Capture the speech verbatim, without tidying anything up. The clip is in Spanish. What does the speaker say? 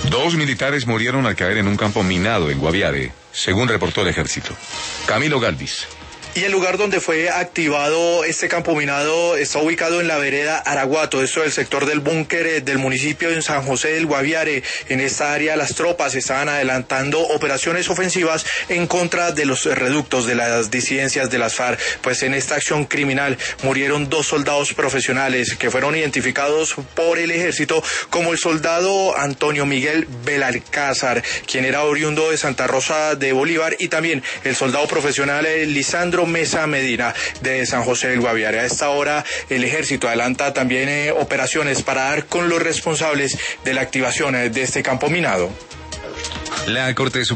Dos militares murieron al caer en un campo minado en Guaviare, según reportó el ejército. Camilo Galvis. Y el lugar donde fue activado este campo minado está ubicado en la vereda Araguato, esto del sector del búnker del municipio de San José del Guaviare. En esta área las tropas estaban adelantando operaciones ofensivas en contra de los reductos de las disidencias de las FARC. Pues en esta acción criminal murieron dos soldados profesionales que fueron identificados por el ejército como el soldado Antonio Miguel Belalcázar, quien era oriundo de Santa Rosa de Bolívar, y también el soldado profesional Lisandro Mesa Medina de San José del Guaviare. A esta hora el ejército adelanta también eh, operaciones para dar con los responsables de la activación eh, de este campo minado. La Corte Suprema